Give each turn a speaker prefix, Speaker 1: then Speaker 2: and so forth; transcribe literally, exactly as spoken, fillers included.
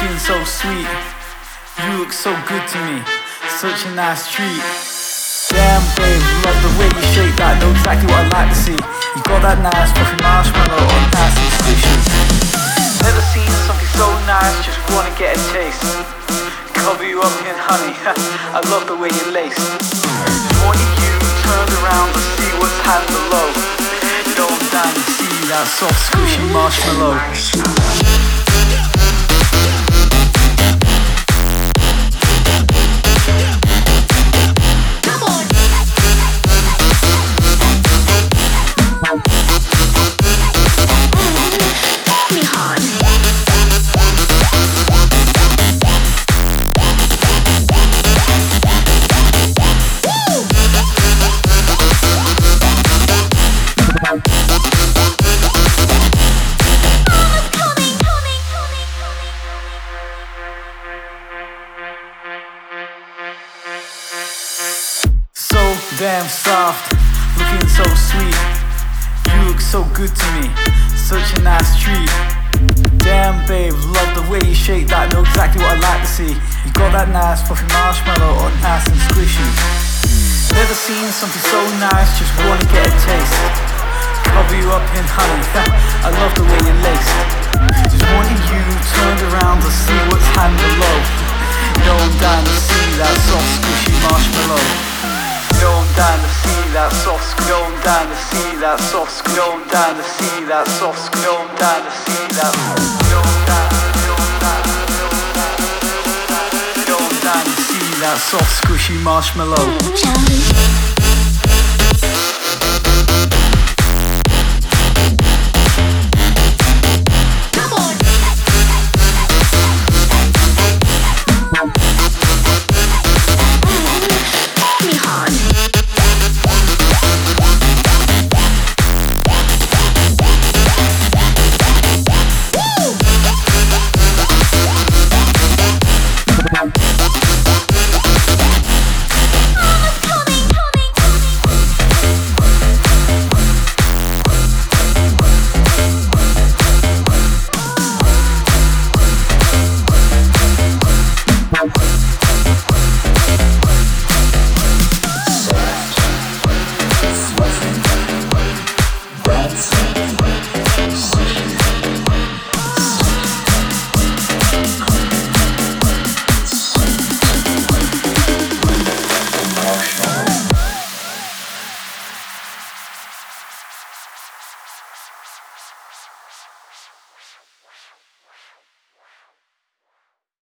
Speaker 1: looking so sweet. You look so good to me, such a nice treat. Damn babe, love the way you shake that, know exactly what I like to see. You got that nice fluffy marshmallow, all nice and squishy. Never seen something so nice, just wanna get a taste. Cover you up in honey, I love the way you lace. Wanted you turned around to see what's hand below. Don't down and see that soft squishy marshmallow. Damn soft, looking so sweet. You look so good to me, such a nice treat. Damn babe, love the way you shake that, know exactly what I like to see. You got that nice fluffy marshmallow, all nice and squishy. Never seen something so nice, just wanna get a taste. Cover you up in honey, I love the way you lace. Just wanted you turned around to see what's hand below. Going down to see that soft squishy marshmallow. Going down to see that soft, going down to see that soft, going down to see that soft, going down to see that, going down, going down, going down to see that soft squishy marshmallow.